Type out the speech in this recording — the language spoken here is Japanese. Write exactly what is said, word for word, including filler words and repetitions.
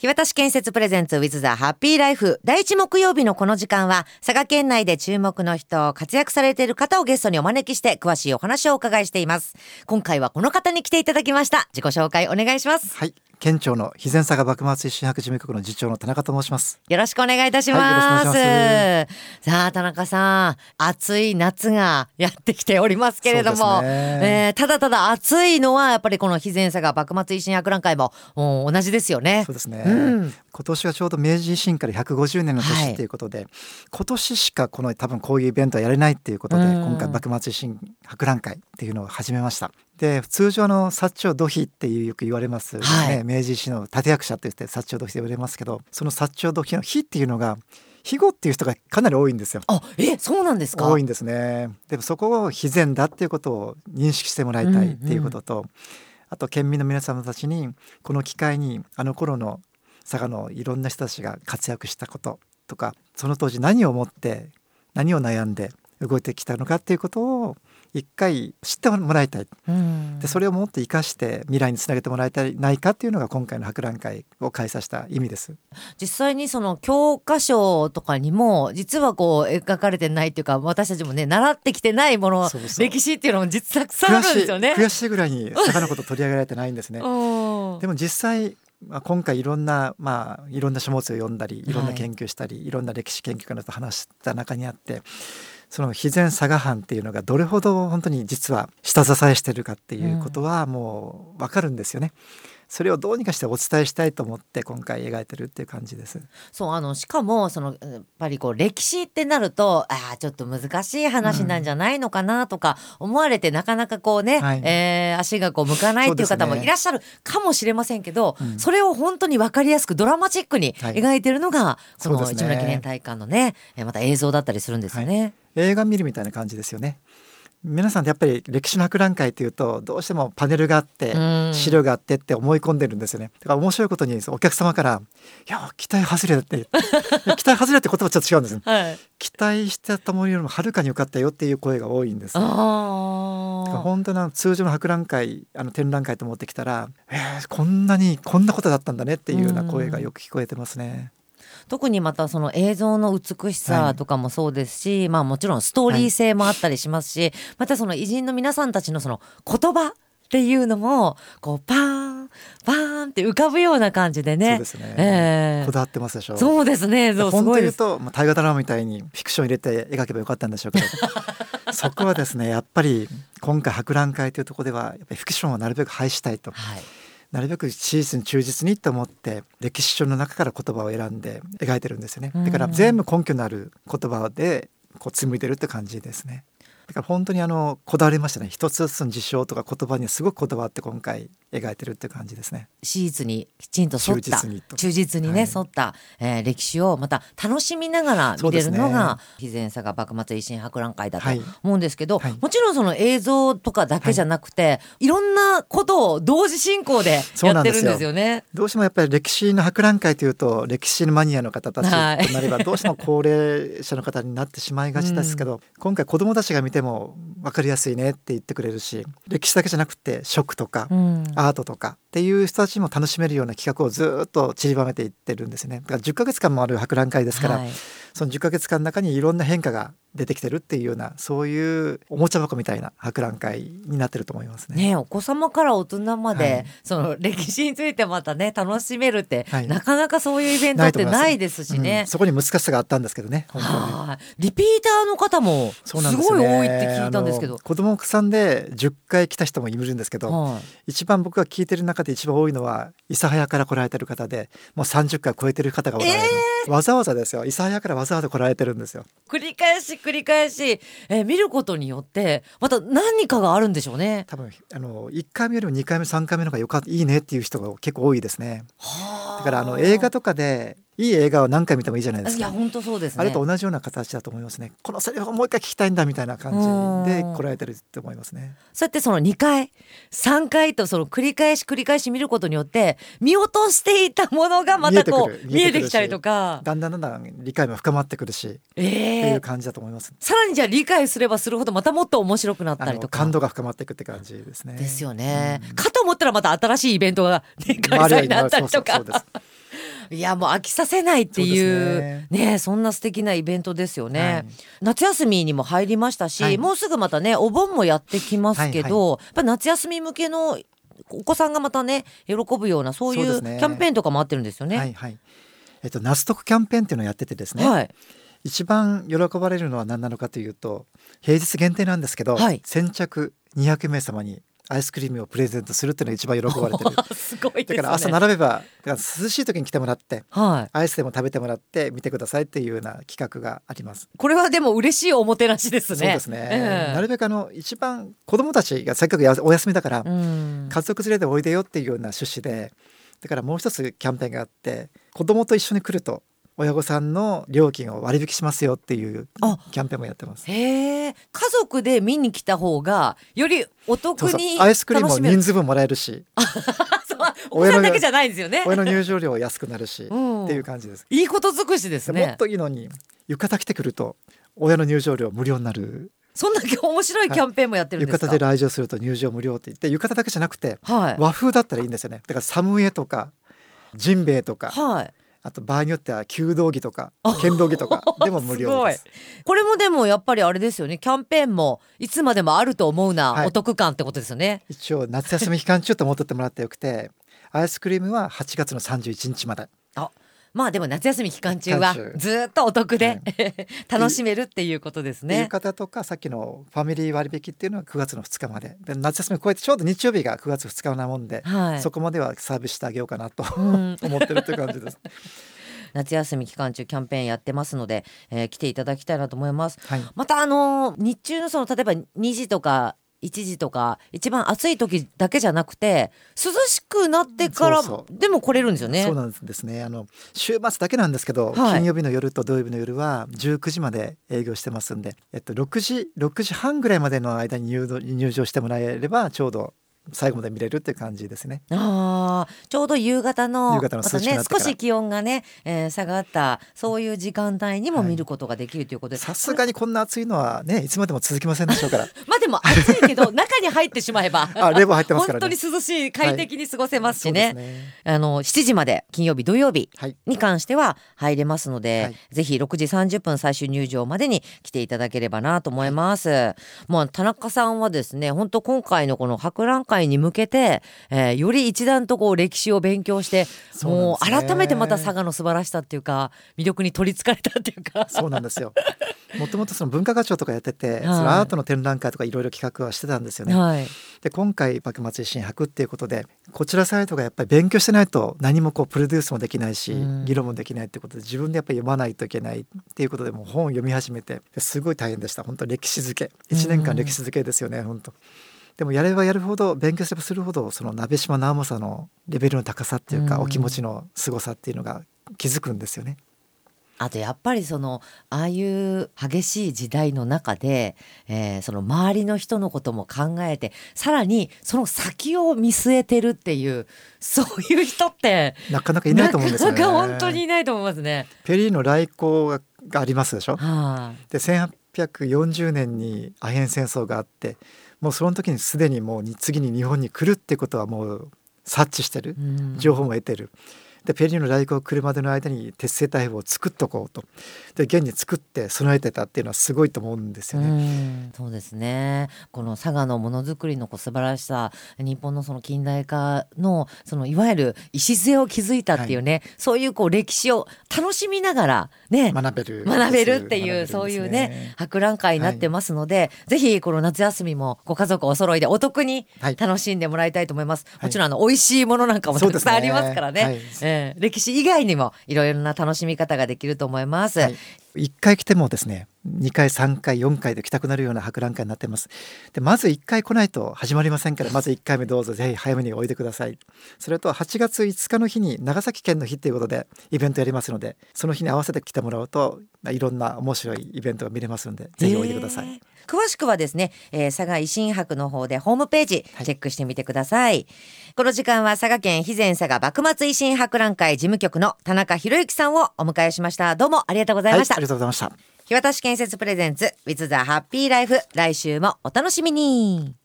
日渡建設プレゼンツ with the Happy Life 第一木曜日のこの時間は佐賀県内で注目の人、活躍されている方をゲストにお招きして詳しいお話をお伺いしています。今回はこの方に来ていただきました。自己紹介お願いします。 はい、県庁の肥前佐賀幕末維新博事務局の次長の田中と申します。 よろしくお願いいたします。 はい、よろしくお願いします。 さあ田中さん、暑い夏がやってきておりますけれども、 そうですね、 えー、ただただ暑いのはやっぱりこの肥前佐賀幕末維新博覧会も同じですよね。 そうですね、 うん、 今年はちょうど明治維新からひゃくごじゅうねんの年ということで、はい、今年しかこの多分こういうイベントはやれないっていうことで、今回幕末維新博覧会っていうのを始めました。で通常の薩長土肥っていうよく言われます、ね、はい、明治維新の立役者といって薩長土肥と言われますけど、その薩長土肥の肥っていうのが肥後っていう人がかなり多いんですよ。 あ、え、そうなんですか。 多いんですね。でもそこを肥前だっていうことを認識してもらいたいっていうことと、うんうん、あと県民の皆様たちにこの機会にあの頃の佐賀のいろんな人たちが活躍したこととか、その当時何を思って何を悩んで動いてきたのかっていうことを一回知ってもらいたい、うん、でそれをもっと生かして未来につなげてもらいたいないかっていうのが今回の博覧会を開催した意味です。 実際にその教科書とかにも実はこう描かれてないっていうか、私たちもね習ってきてないもの、そうそう、歴史っていうのも実はたくさんあるんですよね。 悔しい、悔しいぐらいに佐賀のこと取り上げられてないんですねでも実際まあ、今回いろんな、まあ、いろんな書物を読んだりいろんな研究したり、はい、いろんな歴史研究家と話した中にあって、その肥前佐賀藩っていうのがどれほど本当に実は下支えしてるかっていうことはもう分かるんですよね。それをどうにかしてお伝えしたいと思って今回描いてるっていう感じです。 そう、あのしかもそのやっぱりこう歴史ってなると、あちょっと難しい話なんじゃないのかなとか思われて、うん、なかなかこうね、はい、えー、足がこう向かないっていう方もいらっしゃるかもしれませんけど、 そ,、ね、うん、それを本当に分かりやすくドラマチックに描いてるのが、はい、この市村記念体育館のね、また映像だったりするんですよね、 はい、映画見るみたいな感じですよね。皆さんってやっぱり歴史の博覧会というとどうしてもパネルがあって資料があってって思い込んでるんですよね。だから面白いことにお客様からいや期待外れだって期待外れって言葉ちょっと違うんですよ、はい、期待してたものよりもはるかに良かったよっていう声が多いんです。あ、本当に通常の博覧会、あの展覧会と思ってきたら、えー、こんなにこんなことだったんだねっていうような声がよく聞こえてますね。 特にまたその映像の美しさとかもそうですし、はい、まあもちろんストーリー性もあったりしますし、はい、またその偉人の皆さんたちのその言葉っていうのもこうパーンパーンって浮かぶような感じでね。 そうですね、えー、こだわってますでしょ。 そうですね、そうすごいです。 本当に言うと、まあ、大河ドラマみたいにフィクション入れて描けばよかったんでしょうけどそこはですね、やっぱり今回博覧会というところではやっぱりフィクションをなるべく廃したいと、はい、なるべく史実に忠実にと思って歴史書の中から言葉を選んで描いてるんですよね。だから全部根拠のある言葉でこう紡いでるって感じですね。だから本当にあのこだわりましたね。一つずつの事象とか言葉にすごくこだわって今回描いてるって感じですね。 史実にきちんと沿った忠実に忠実にね、はい、沿った、えー、歴史をまた楽しみながら見れるのが肥前佐賀幕末維新博覧会だと思うんですけど、はいはい、もちろんその映像とかだけじゃなくて、はい、いろんなことを同時進行でやってるんですよね。 どうしてもやっぱり歴史の博覧会というと歴史のマニアの方たちとなればどうしても高齢者の方になってしまいがちですけど、うん、今回子どもたちが見ても分かりやすいねって言ってくれるし、歴史だけじゃなくて食とか、うん、アートとかっていう人たちも楽しめるような企画をずっと散りばめていってるんですね。だからじゅっかげつかんもある博覧会ですから、はい、そのじゅっかげつかんの中にいろんな変化が出てきてるっていうような、そういうおもちゃ箱みたいな博覧会になってると思いますね。 ね、お子様から大人まで、はい、その歴史についてまたね楽しめるって、はい、なかなかそういうイベントってないですしね、 うん、そこに難しさがあったんですけどね。本当にね、リピーターの方もすごい多いって聞いたんですけど、 子供さんでじゅっかい来た人もいるんですけど、はい、一番僕が聞いてる中で一番多いのは諫早から来られてる方で、もうさんじゅっかい超えてる方がおられる、えー、わざわざですよ、諫早からわざわざ来られてるんですよ。 繰り返し繰り返し、えー、見ることによってまた何かがあるんでしょうね。 多分あのいっかいめよりもにかいめさんかいめの方がよかったいいねっていう人が結構多いですね。はだからあの映画とかでいい映画を何回見てもいいじゃないですか。 いや本当そうですね。 あれと同じような形だと思いますね。このセリフをもう一回聞きたいんだみたいな感じで来られてるって思いますね。 そうやってそのにかいさんかいとその繰り返し繰り返し見ることによって見落としていたものがまたこう見えてきたりとか、 だんだんだんだん理解も深まってくるし、えー、っていう感じだと思います。 さらにじゃあ理解すればするほどまたもっと面白くなったりとか、 感動が深まっていくって感じですね。 ですよね、うん、かと思ったらまた新しいイベントが、ね、開催になったりとかいやもう飽きさせないっていうそうですね、そんな素敵なイベントですよね、 はい、 夏休みにも入りましたし、はい、もうすぐまたねお盆もやってきますけど、はいはい、やっぱ夏休み向けのお子さんがまたね喜ぶようなそういうキャンペーンとかもあってるんですよね。 はいはい、えっと、ナストクキャンペーンっていうのをやっててですね、はい、一番喜ばれるのは何なのかというと平日限定なんですけど、はい、先着にひゃくめい様にアイスクリームをプレゼントするっていうのが一番喜ばれてるすごいですね。 だから朝並べばだから涼しい時に来てもらって、 はい、 アイスでも食べてもらって見てくださいっていうような企画があります。 これはでも嬉しいおもてなしですね。 そうですね、えー、なるべくあの一番子どもたちがせっかくお休みだから、うん、家族連れでおいでよっていうような趣旨で、だからもう一つキャンペーンがあって子どもと一緒に来ると親御さんの料金を割引しますよっていうキャンペーンもやってます。 へー、家族で見に来た方がよりお得に楽しめる。そうそう、 アイスクリームも人数分もらえるしお子さんだけじゃないんですよね。 親の入場料安くなるし、うん、っていう感じです。 いいこと尽くしですね。 もっといいのに浴衣着てくると親の入場料無料になる。 そんな面白いキャンペーンもやってるんですか。 はい、浴衣で来場すると入場無料って言って、浴衣だけじゃなくて、はい、和風だったらいいんですよね。だからサムエとかジンベエとか、はい、あと場合によっては弓道着とか剣道着とかでも無料です。 すごい。これもでもやっぱりあれですよね、キャンペーンもいつまでもあると思うな、はい、お得感ってことですよね。 一応夏休み期間中と思ってってもらってよくてアイスクリームははちがつのさんじゅういちにちまで。 あ、まあでも夏休み期間中はずっとお得で、はい、楽しめるっていうことですね。 浴衣とかさっきのファミリー割引っていうのはくがつのふつかまでで、夏休みこうやってちょうど日曜日がくがつふつかなもんで、はい、そこまではサービスしてあげようかなと思ってるっていう感じです。 夏休み期間中キャンペーンやってますので、えー、来ていただきたいなと思います、はい、またあのー、日中のその例えばにじとかいちじとか一番暑い時だけじゃなくて涼しくなってからでも来れるんですよね。 そうなんですね。あの週末だけなんですけど、はい、金曜日の夜と土曜日の夜はじゅうくじまで営業してますんで、えっと、ろくじはんぐらいまでの間に 入, 入場してもらえればちょうど最後まで見れるっていう感じですね。 あ、ちょうど夕方の、 夕方のまたね、少し気温がね、えー、下がったそういう時間帯にも見ることができるということで、 さすがにこんな暑いのはねいつまでも続きませんでしょうからまあでも暑いけど中に入ってしまえばあ冷房入ってますからね、 本当に涼しい快適に過ごせますしね、はい、ね、あのしちじまで金曜日土曜日に関しては入れますので、はい、ぜひろくじさんじゅっぷん最終入場までに来ていただければなと思います、はい、もう田中さんはですね本当今回のこの博覧会に向けてえー、より一段とこう歴史を勉強して、もう改めてまた佐賀の素晴らしさっていうか魅力に取りつかれたっていうかそうなんですよ。もともとその文化課長とかやってて、はい、そのアートの展覧会とかいろいろ企画はしてたんですよね、はい、で今回幕末維新博っていうことでこちらサイトがやっぱり勉強してないと何もこうプロデュースもできないし、うん、議論もできないっていうことで自分でやっぱり読まないといけないっていうことでもう本を読み始めてすごい大変でした。本当歴史づけいちねんかん歴史づけですよね、うん、本当でもやればやるほど勉強すればするほどその鍋島直政のレベルの高さっていうか、うん、お気持ちの凄さっていうのが気づくんですよね。 あとやっぱりそのああいう激しい時代の中で、えー、その周りの人のことも考えてさらにその先を見据えてるっていうそういう人ってなかなかいないと思うんですよね。 なかなか本当にいないと思いますね。 ペリーの来航がありますでしょ、はあ、でせんはっぴゃくよんじゅうねんにアヘン戦争があってもうその時にすでにもう次に日本に来るってことはもう察知してる、情報も得てる。でペリーの来航が来るまでの間に鉄製大砲を作っとこうとで現に作って備えてたっていうのはすごいと思うんですよね。 うんそうですね。この佐賀のものづくりのこう素晴らしさ日本のその近代化のそのいわゆる礎を築いたっていうね、はい、そういうこう歴史を楽しみながら、ね、 学べる学べるっていう、ね、そういうね博覧会になってますので、はい、ぜひこの夏休みもご家族お揃いでお得に楽しんでもらいたいと思います、はい、もちろんあの美味しいものなんかもたくさんありますからね、はいえー、歴史以外にもいろいろな楽しみ方ができると思います、はい、 いっかい来てもですねにかいさんかいよんかいで来たくなるような博覧会になっています。でまずいっかい来ないと始まりませんからまずいっかいめどうぞぜひ早めにおいでください。それとはちがついつかの日に長崎県の日ということでイベントやりますのでその日に合わせて来てもらうといろんな面白いイベントが見れますのでぜひおいでください、えー、 詳しくはですね、えー、佐賀維新博の方でホームページチェックしてみてください、はい、この時間は佐賀県肥前佐賀幕末維新博覧会事務局の田中博之さんをお迎えしました。どうもありがとうございました、 はい、ありがとうございました。 日渡建設プレゼンツ With the Happy Life 来週もお楽しみに。